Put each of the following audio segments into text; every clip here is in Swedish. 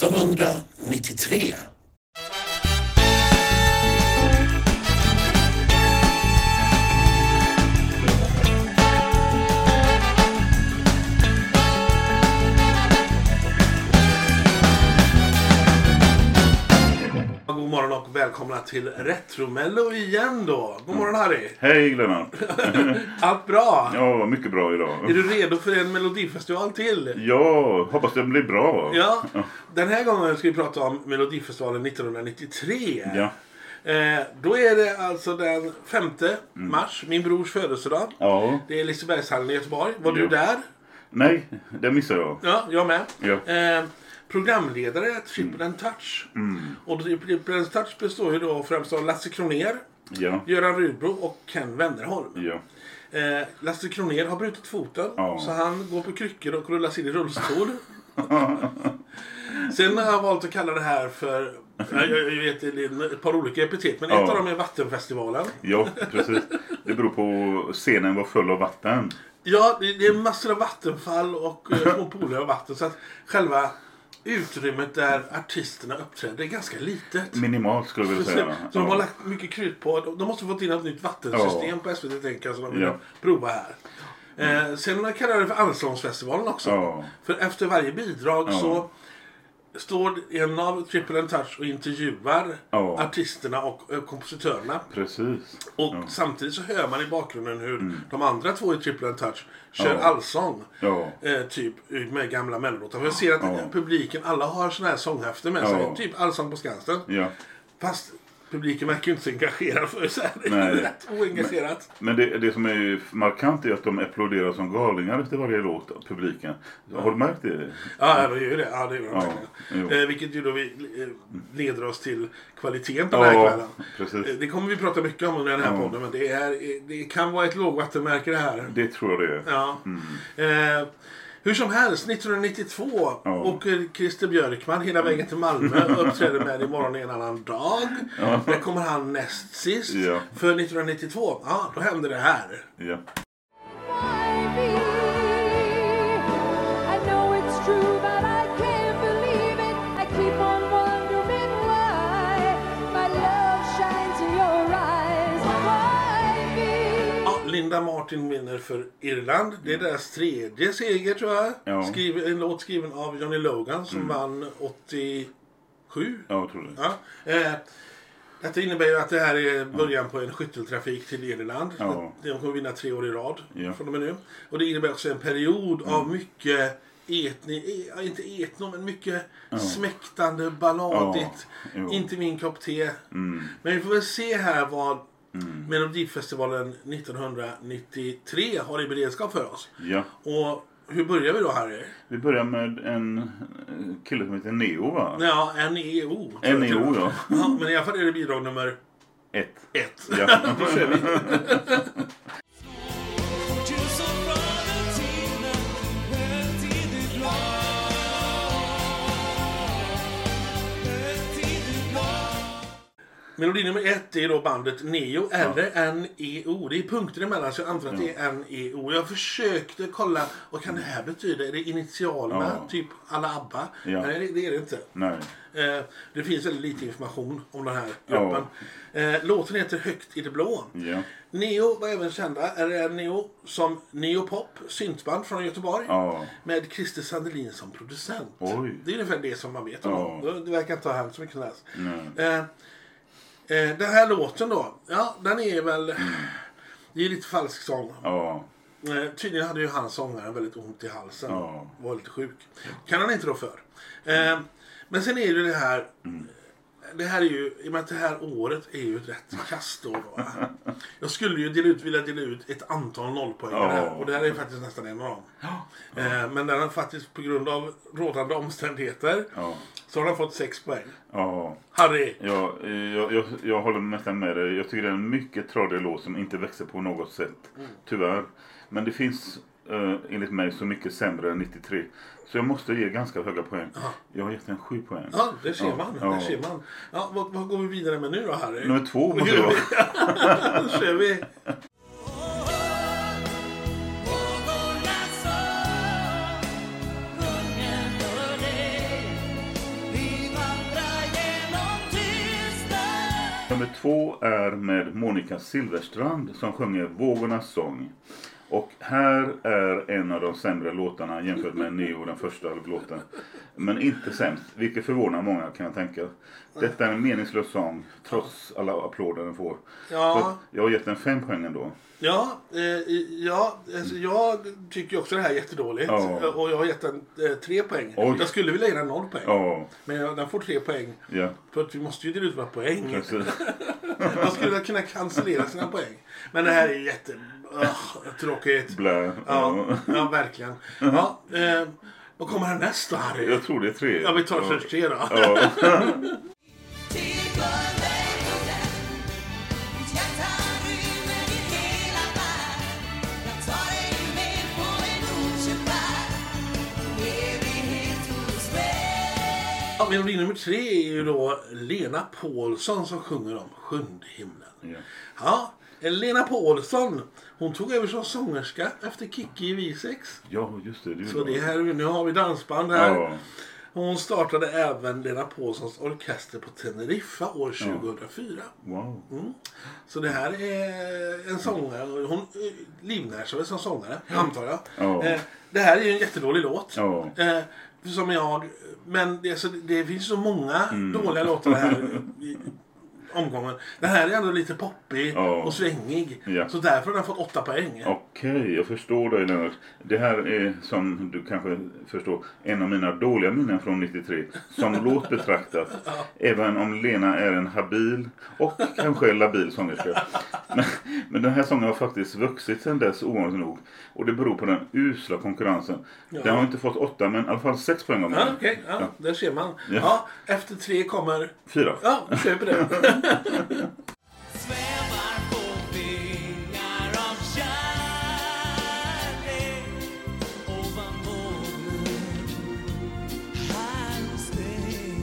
1993. God morgon och välkomna till Retromello igen då. God morgon Harry. Hej Lennart. Allt bra? Ja, mycket bra idag. Är du redo för en melodifestival till? Ja, hoppas det blir bra. Ja, den här gången ska vi prata om Melodifestivalen 1993. Ja. Då är det alltså den 5 mars, min brors födelsedag. Ja. Det är Lisebergshallen i Göteborg. Var du Ja. där? Nej, det missade jag. Ja, jag med. Ja. Programledare är Triple and Touch. Och Triple and Touch består ju då främst av Lasse Kronér, Ja. Göran Rydbro och Ken Wennerholm. Ja. Lasse Kronér har brutit foten, Ja. så han går på kryckor och rullas in i rullstol. Sen har jag valt att kalla det här för, jag vet det är ett par olika epitet, men ett Ja. av dem är Vattenfestivalen. Ja, precis. Det beror på scenen var full av vatten. Ja, det är massor av vattenfall och små pooler av vatten, så att själva utrymmet där artisterna uppträder är ganska litet. Minimalt skulle jag vilja säga. Så de har lagt mycket krut på. De måste få till ett nytt vattensystem på SVT, tänker jag, som de vill prova här. Sen kallar jag det för Allsångsfestivalen också. Ja. För efter varje bidrag så står en av Triple and Touch och intervjuar artisterna och kompositörerna. Precis. Och samtidigt så hör man i bakgrunden hur de andra två i Triple and Touch kör allsång. Ja. Typ med gamla mellolåtar. För jag ser att publiken, alla har såna här sånghäfter med sig. Typ Allsång på Skansen. Ja. Fast publiken verkar ju inte så engagerad för så här. Det är rätt oengagerat. Men det som är markant är att de applåderar som galningar efter varje låt av publiken. Har du märkt det? Ja, det gör ju det. Ja, det gör de verkligen. Vilket ju då leder oss till kvaliteten på den här kvällen. Precis. Det kommer vi prata mycket om under den här podden. Men det kan vara ett lågvattenmärke det här. Det tror jag det är. Ja. Hur som helst, 1992 åker Christer Björkman hela vägen till Malmö och uppträder med Imorgon en annan dag. Där kommer han näst sist. Ja. För 1992, då händer det här. Ja. Linda Martin vinner för Irland. Det är deras tredje seger, tror jag. Ja. En låt skriven av Johnny Logan som vann 87. Ja, jag tror det. Detta innebär ju att det här är början på en skytteltrafik till Irland. Ja. De kommer vinna 3 år i rad från och med nu. Och det innebär också en period av mycket inte etno, men mycket smäktande, balladigt. Inte min kopp te. Men vi får väl se här vad Melodifestivalen 1993 har i beredskap för oss. Ja. Och hur börjar vi då, Harry? Vi börjar med en kille som heter Neo, va? Ja, NEO. NEO, ja. Men i alla fall är det bidrag nummer 1. Ja, då kör vi. Melodi nummer 1 är då bandet Neo eller NEO. Det är punkter emellan, så jag antar att det är NEO. Jag försökte kolla, vad kan det här betyda? Är det initialerna, typ alla ABBA? Ja. Nej, det är det inte. Nej. Det finns väldigt lite information om den här gruppen. Låten heter Högt i det blå. Ja. Neo var även kända, eller Neo, som neopop, syntband från Göteborg. Med Christer Sandelin som producent. Oj. Det är ungefär det som man vet om. Det verkar inte ha hänt så mycket som helst. Nej. Den här låten då, den är väl, det är lite falsk sång. Tydligen hade ju han sångaren väldigt ont i halsen, var lite sjuk. Kan han inte då för. Men sen är det här, det här är ju, i och med att det här året är ju ett rätt kastår då. Jag skulle ju vilja dela ut ett antal nollpoäng här, och det här är faktiskt nästan en av dem. Men den har faktiskt på grund av rådande omständigheter så har den fått 6 poäng. Harry! Jag håller nästan med dig. Jag tycker det är en mycket tradig låt som inte växer på något sätt. Tyvärr. Men det finns enligt mig så mycket sämre än 93. Så jag måste ge ganska höga poäng. Jag har gett den 7 poäng. Ja, det ser man. Det ser man. Vad går vi vidare med nu då, Harry? Nummer 2 måste jag. Då kör vi. Vi nummer 2 är med Monica Silverstrand som sjunger Vågornas sång. Och här är en av de sämre låtarna jämfört med Neo, den första låten. Men inte sämst, vilket förvånar många kan jag tänka. Detta är en meningslös sång trots alla applåder den får. Ja. Så jag har gett den 5 poäng ändå. Ja, alltså jag tycker också det här är jättedåligt. Ja. Och jag har gett den 3 poäng. Oj. Jag skulle vilja ge den 0 poäng. Ja. Men den får 3 poäng. Ja. För att vi måste ju dela ut våra poäng. Precis. Man skulle kunna cancellera sina poäng. Men det här är tråkigt. Blä. Ja, verkligen. Ja, vad kommer härnäst då, Harry? Jag tror det är 3. Ja, vi tar först 3 då. Ja. Ja, melodi nummer 3 är ju då Lena Paulsson som sjunger om Sjunde himlen. Ja, Lena Paulsson, hon tog över som sångerska efter Kikki i V6. Ja, just det. Så det här, nu har vi dansband här. Ja. Hon startade även Lena Paulssons orkester på Teneriffa år 2004. Wow. Så det här är en sångare. Hon livnär sig som sångare, antar jag. Ja. Det här är ju en jättedålig låt. Ja. Som men det finns så många dåliga låtar här i omgången. Den här är ändå lite poppig och svängig. Ja. Så därför har den fått 8 poäng. Okej, jag förstår dig, Lennart. Det här är, som du kanske förstår, en av mina dåliga minnen från 93. Som låt betraktat. Även om Lena är en habil och kanske en labil sångerska. Men den här sången har faktiskt vuxit sedan dess ovanligt nog. Och det beror på den usla konkurrensen. Ja. Den har inte fått 8, men i alla fall 6 poäng av mig. Ja, okej. Ja, där ser man. Ja. Ja, efter 3 kommer... 4. Ja, vi köper det. Svävar på vingar av kärlek ovan molnen här hos dig.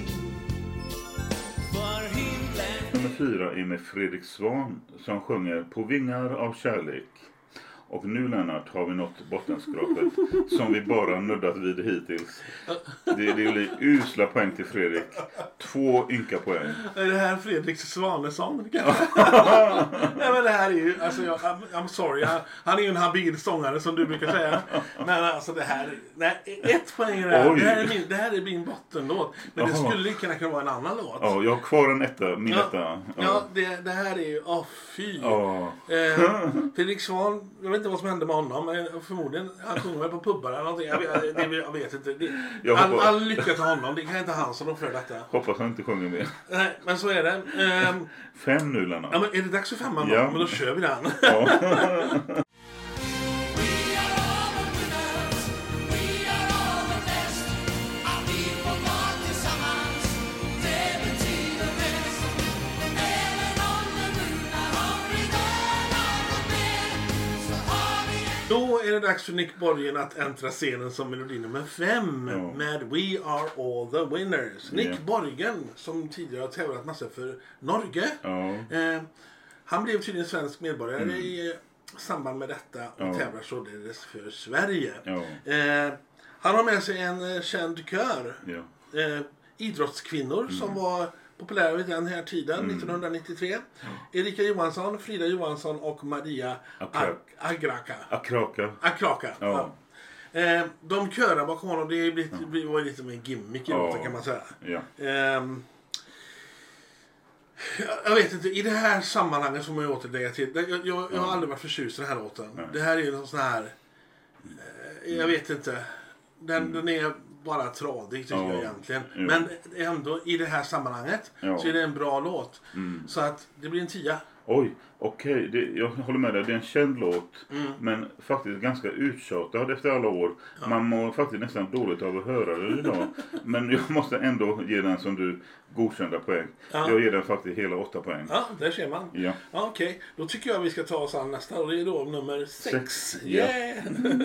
För himlen. Nummer 4 är med Fredrik Svan som sjunger På vingar av kärlek. Och nu, Lennart, har vi nått bottenskrapet som vi bara nuddat vid hittills. Det är usla poäng till Fredrik. 2 ynka poäng. Är det här Fredriks Svanesson? Nej, men det här är ju... Alltså, I'm sorry. Han är ju en habil sångare som du brukar säga. Men alltså det här... Nej, 1 poäng är det här. Det här är min bottenlåt. Men det skulle kunna vara en annan låt. Ja, jag har kvar en etta. Min etta. Ja, det här är ju... fy. Ja. Fredrik Svan... Jag vet inte vad som hände med honom. Men förmodligen... Han sjunger väl på pubbar eller någonting. Jag vet inte. All lycka till honom. Det kan inte han som för detta. Hoppas han inte sjunger mer. Nej, men så är det. 5 nu, Lennart. Ja, men är det dags för 5 då? Ja. Men då kör vi den. Ja. Då är det dags för Nick Borgen att äntra scenen som melodi nummer 5 med We Are All The Winners. Nick Borgen, som tidigare har tävlat massor för Norge. Han blev tydligen svensk medborgare i samband med detta och tävlar således för Sverige. Han har med sig en känd kör. Idrottskvinnor som var populära vid den här tiden, 1993. Erika Johansson, Frida Johansson och Maria Akraka. Ja. De körar bakom honom. Det var lite mer gimmick i låten, kan man säga. Jag vet inte, i det här sammanhanget som jag återlägger till. Jag har aldrig varit förtjust i den här låten. Det här är en sån här... jag vet inte. Den är bara tradig, tycker jag egentligen. Men ändå i det här sammanhanget så är det en bra låt. Så att det blir en 10. Oj, okej. Jag håller med dig. Det är en känd låt. Men faktiskt ganska uttjatad efter alla år. Man mår faktiskt nästan dåligt av att höra det idag. Men jag måste ändå ge den som du godkända poäng. Jag ger den faktiskt hela 8 poäng. Ja, där ser man. Ja. Okej. Då tycker jag vi ska ta oss an nästa. Och det är då nummer 6. Yeah.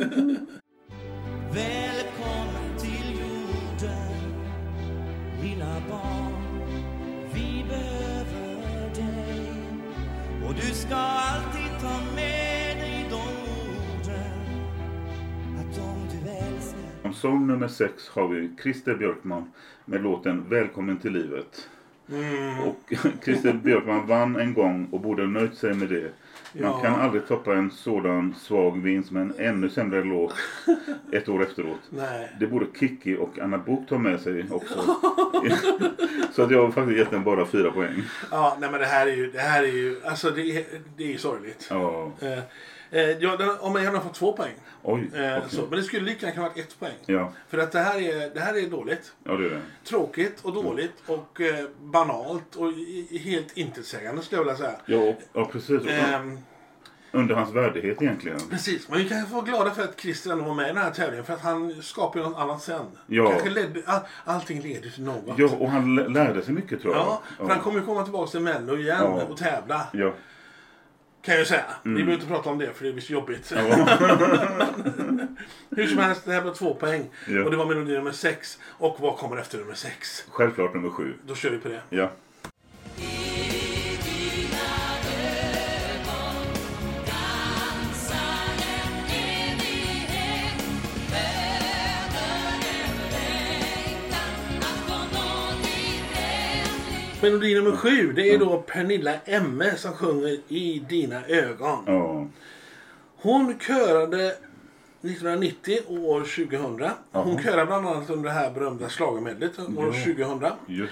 Välkommen till jorden, lilla barn. Vi behöver dig. Och du ska alltid ta med dig de orden, att om du älskar. Som sång nummer 6 har vi Christer Björkman med låten Välkommen till livet. Och Christer Björkman vann en gång och borde nöjt sig med det. Man kan aldrig toppa en sådan svag vinst med en ännu sämre låt ett år efteråt. Nej. Det borde Kiki och Anna Bok ta med sig också. Så att jag har faktiskt gett den bara 4 poäng. Ja, nej men det här är ju alltså det är ju sorgligt. Ja. Om jag gärna får 2 poäng. Oj, okay. Men det skulle lika gärna kunna vara 1 poäng. Ja. För att det här är dåligt. Ja, det är det. Tråkigt och dåligt och banalt och helt intetsägande skulle jag vilja säga. Ja precis. Under hans värdighet egentligen. Precis, men vi kan få vara glada för att Christian var med i den här tävlingen för att han skapade något annat sen. Ja. Kanske allting leder till något. Ja, och han lärde sig mycket tror jag. Ja, för han kommer ju komma tillbaka till Mello igen och tävla. Ja. Kan jag ju säga. Vi behöver inte prata om det för det blir så jobbigt. Ja. Hur som helst, det här var 2 poäng. Ja. Och det var melodi nummer 6. Och vad kommer efter nummer 6? Självklart nummer 7. Då kör vi på det. Ja. Melodi nummer 7, det är då Pernilla Emme som sjunger I dina ögon. Ja. Hon körade 1990 och år 2000. Hon körade bland annat under det här berömda schlagermedlet år 2000.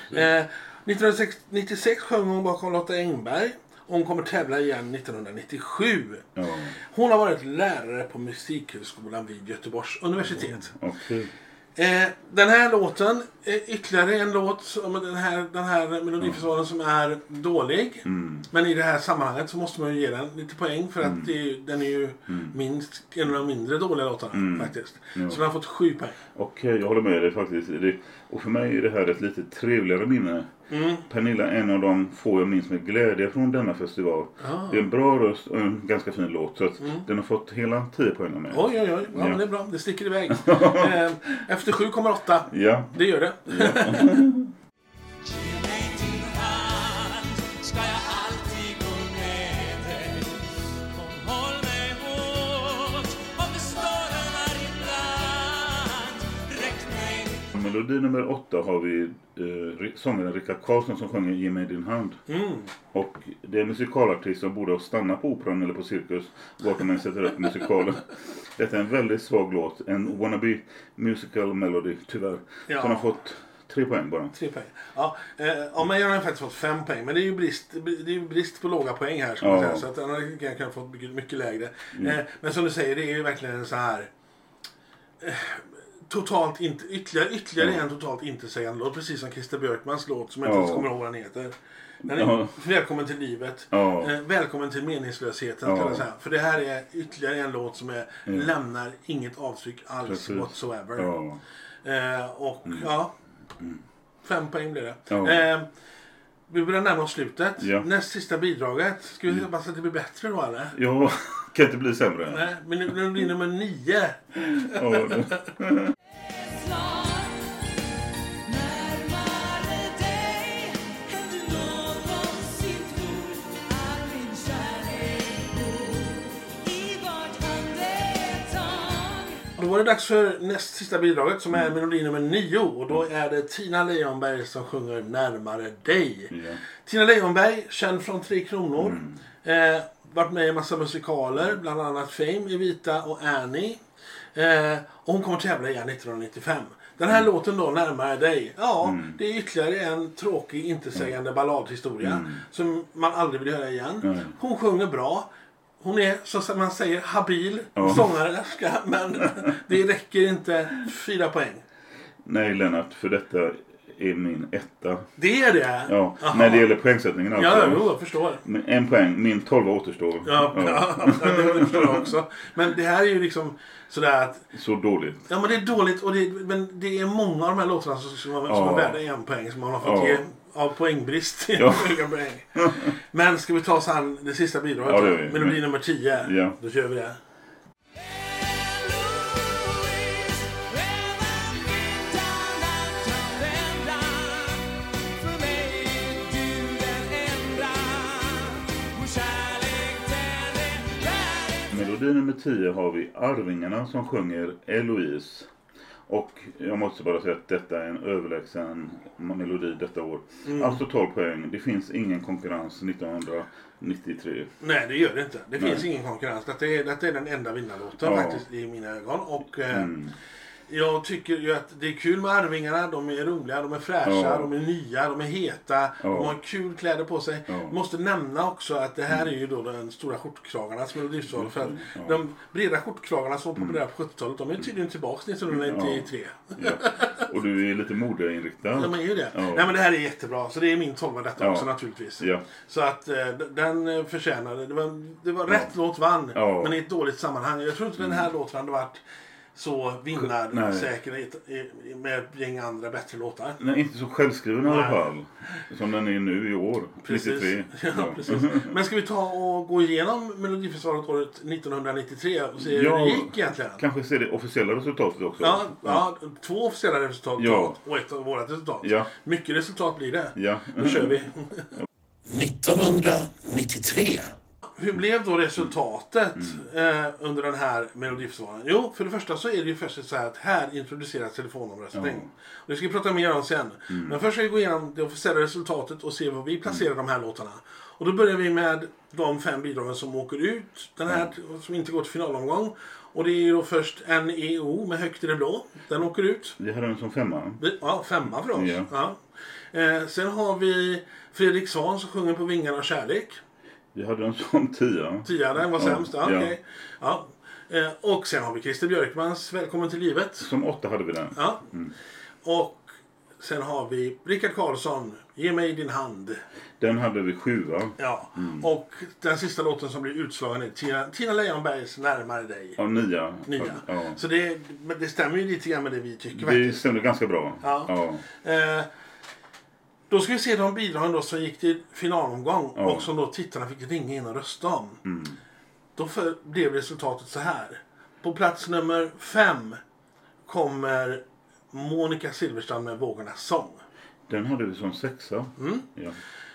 1996 sjöng hon bakom Lotta Engberg. Hon kommer tävla igen 1997. Ja. Hon har varit lärare på Musikhögskolan vid Göteborgs universitet. Okay. Den här låten är ytterligare en låt den här melodifestivalen som är dålig. Men i det här sammanhanget så måste man ju ge den lite poäng för att den är ju minst en av de mindre dåliga låtarna faktiskt. Ja. Så den har fått 7 poäng. Okej, jag håller med dig faktiskt. Och för mig är det här ett lite trevligare minne. Pernilla är en av de få jag minns med glädje från denna festival. Det är en bra röst och en ganska fin låt. Så att den har fått hela 10 poäng med. Oj. Ja, men det är bra. Det sticker iväg. Efter 7,8. Ja. Det gör det. Ja. Melodi nummer 8 har vi sångaren Rickard Karlsson som sjunger Ge mig din hand. Och det är en musikalartist som borde stanna på operan eller på cirkus vart man sätter upp musikalen. Detta är en väldigt svag låt. En wannabe musical melody tyvärr. Ja. Som har fått 3 poäng bara. 3 poäng. Ja, om jag har faktiskt fått 5 poäng. Men det är ju brist på låga poäng här ska man säga. Så att den har kan fått mycket lägre. Men som du säger, det är ju verkligen så här... totalt inte, ytterligare en totalt intetsägande låt. Precis som Christer Björkmans låt som jag inte ens kommer ihåg vad den heter. Den är välkommen till livet. Välkommen till meningslösheten kan jag säga. För det här är ytterligare en låt som lämnar inget avtryck alls whatsoever. 5 poäng blir det. Vi börjar närma oss slutet. Näst sista bidraget. Ska vi hoppas att det blir bättre då eller? Ja, kan inte bli sämre. Nej, men det blir nummer 9. Då var det dags för näst sista bidraget som är melodi nummer 9. Och då är det Tina Leonberg som sjunger Närmare dig. Tina Leonberg, känd från 3 kronor. Varit med i massa musikaler, bland annat Fame, Evita och Annie. Och hon kommer tävla igen 1995. Den här låten då, Närmare dig. Det är ytterligare en tråkig, intetsägande balladhistoria som man aldrig vill höra igen. Hon sjunger bra. Hon är, som man säger, habil sångerska, men det räcker inte 4 poäng. Nej, Lennart, för detta är min 1. Det är det? Ja, när det gäller poängsättningen alltså. Ja, jag förstår. 1 poäng, min 12 återstår. Det förstår jag också. Men det här är ju liksom sådär att... Så dåligt. Ja, men det är dåligt, men det är många av de här låtarna som är värda 1 poäng som man har fått ge av poängbrist. Men ska vi ta oss an det sista bidraget? Melodi nummer 10. Då kör vi det. Melodi nummer 10 har vi Arvingarna som sjunger Eloise. Och jag måste bara säga att detta är en överlägsen melodi detta år. Alltså 12 poäng. Det finns ingen konkurrens 1993. Nej, det gör det inte. Det finns ingen konkurrens. Detta är den enda vinnarlåten faktiskt i mina ögon. Och jag tycker ju att det är kul med Arvingarna. De är roliga, de är fräscha, de är nya, de är heta. De har kul kläder på sig. Måste nämna också att det här är ju då den stora skjortkragarnas melodifestival. För att de breda skjortkragarna som var populära på 70-talet, de är tydligen tillbaka 1993. Ja. Och du är lite modeinriktad. Ja, men är ju det. Nej, men det här är jättebra. Så det är min 12 detta också naturligtvis. Ja. Så att den förtjänade. Det var rätt låt vann. Men i ett dåligt sammanhang. Jag tror inte den här låten hade varit så vinnarsäker med ett gäng andra bättre låtar. Nej, inte så självskriven i alla fall. Som den är nu i år. Precis. 93. Ja, precis. Men ska vi ta och gå igenom Melodifestivalen året 1993 och se hur det gick egentligen? Kanske se det officiella resultatet också. Ja, 2 officiella resultat och ett av våra resultat. Ja. Mycket resultat blir det. Ja. Då kör vi. 1993. Hur blev då resultatet under den här Melodifestivalen? Jo, för det första så är det ju först så här att här introduceras telefonomröstning. Och det ska vi prata mer om sen. Men först ska vi gå igenom det officiella resultatet och se vad vi placerar de här låtarna. Och då börjar vi med de 5 bidragen som åker ut. Den här som inte går till finalomgång. Och det är ju då först NEO med Högt i det blå. Den åker ut. Vi hade den som 5. Ja, 5 för oss. Ja. Sen har vi Fredrik Svahn som sjunger På vingarna av kärlek. Vi hade den som 10. 10, den var sämst. Okay. Ja. Och sen har vi Christer Björkmans Välkommen till livet. Som 8 hade vi den. Ja. Och sen har vi Rickard Karlsson, Ge mig din hand. Den hade vi 7. Ja. Och den sista låten som blir utslagen är Tina Lejonbergs Närmare dig. Ja, 9. Ja. Så det stämmer ju lite grann med det vi tycker. Det stämmer ganska bra. Ja. Då ska vi se de bidragen då som gick till finalomgång och som då tittarna fick ringa in och rösta om. Då blev resultatet så här. På plats nummer 5 kommer Monica Silfverstrand med Vågornas sång. Den hade vi som 6. Ja.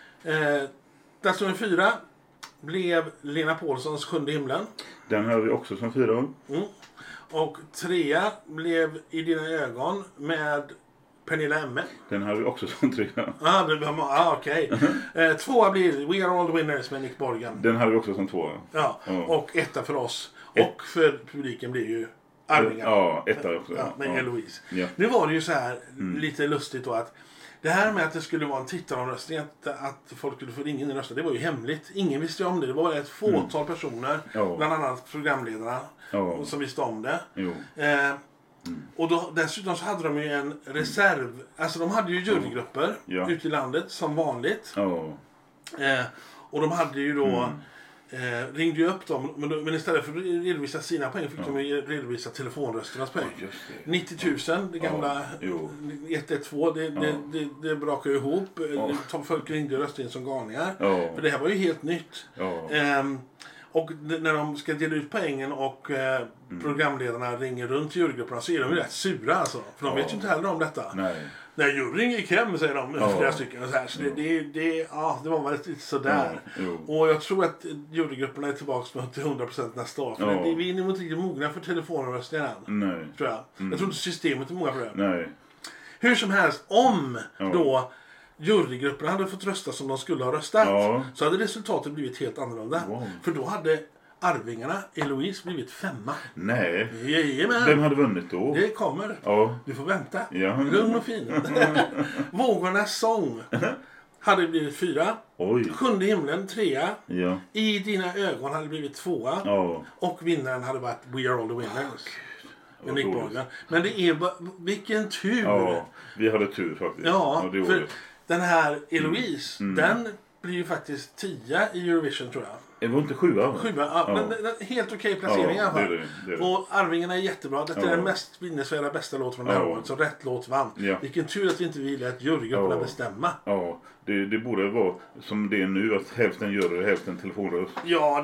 Plats nummer 4 blev Lena Paulssons Sjunde himlen. Den hade vi också som 4. Och 3 blev I dina ögon med Pernilla Emme. Den hade vi också som 3. Okej. 2 blir We Are All The Winners med Nick Borgen. Den hade vi också som 2. Ja, och 1 för oss. Och för publiken blir ju Arvingarna. Ja, 1 också. Ja, med Eloise. Ja. Nu var det ju så här lite lustigt då att det här med att det skulle vara en tittaromröstning, att folk skulle få ringa in och rösta, det var ju hemligt. Ingen visste om det. Det var ett fåtal personer, bland annat programledarna, som visste om det. Och då, dessutom så hade de ju en reserv. Alltså de hade ju jurygrupper ute i landet som vanligt. Och de hade ju då ringde ju upp dem, men istället för att redovisa sina poäng fick de ju redovisa telefonrösternas poäng. 90 000, det gamla 112, det brakade ihop. Folk ringde och röstade in som galningar. För det här var ju helt nytt. Och när de ska dela ut poängen och programledarna ringer runt till jurygrupperna så är de ju rätt sura alltså. För de vet ju inte heller om detta. När juryn gick hem, säger de, flera stycken. Och så här. Så det var väl lite sådär. Och jag tror att jurygrupperna är tillbaka till 100% nästa år. För vi är nog inte riktigt mogna för telefonröstningen än. Tror jag. Jag tror inte systemet är mogna för det. Hur som helst, om då jurygrupperna hade fått rösta som de skulle ha röstat så hade resultatet blivit helt annorlunda. För då hade Arvingarna, Eloise, blivit 5. Nej. Jajamän. Vem hade vunnit då? Det kommer. Du får vänta. Lugn och fin. Vågornas sång hade blivit 4. Sjunde himlen 3. I dina ögon hade blivit 2. Och vinnaren hade varit We Are All The Winners. Men det är vilken tur. Vi hade tur faktiskt. För den här Eloise, den blir ju faktiskt 10 i Eurovision tror jag. Det var inte 7. 7, men helt okej placering i alla fall. Det. Och Arvingarna är jättebra. Detta är den mest minnesvärda bästa låt från det här året. Så rätt låt vann. Vilken tur att vi inte ville att jurygrupperna bestämma. Det borde vara som det är nu, att hälften jury och hälften telefonröst. Ja,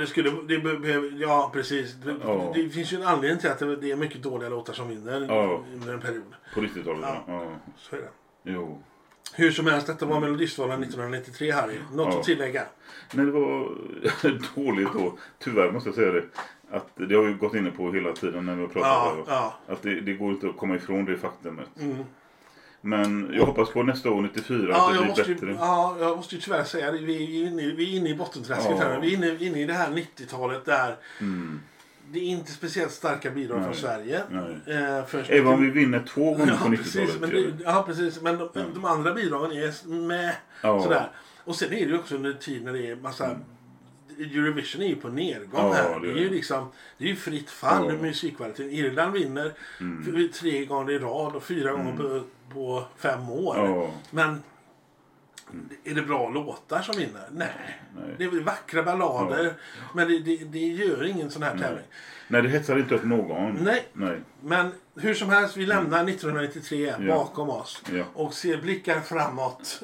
precis. Det finns ju en anledning till att det är mycket dåliga låtar som vinner under en period. På 90-talet, så är det. Hur som helst, detta var Melodifestivalen 1993, Harry. Något att tillägga? Nej, det var dåligt då. Tyvärr måste jag säga det. Att det har vi gått inne på hela tiden när vi har pratat att det går inte att komma ifrån det faktumet. Men jag hoppas på nästa år 94 att det blir bättre. Jag måste ju tyvärr säga det. Vi är inne i bottenträsket här. Vi är inne i det här 90-talet där det är inte speciellt starka bidrag från Sverige. Även om vi vinner 2 gånger på 90-talet. Precis. Men de andra bidragen är med sådär. Och sen är det ju också under tid när det är massa... Eurovision är ju på nedgång här. Det är ju liksom, det är ju fritt fall med musikkvaliteten. Irland vinner 3 gånger i rad och 4 gånger på 5 år. Men är det bra låtar som vinner? Nej. Det är vackra ballader. Men det gör ingen sån här tävling. Nej, det hetsar inte upp någon. Nej. Men hur som helst, vi lämnar 1993 bakom oss. Och ser blickar framåt.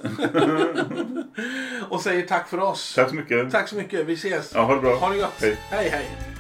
Och säger tack för oss. Tack så mycket. Tack så mycket. Vi ses. Ja, ha det bra. Ha det gott. Hej. Hej.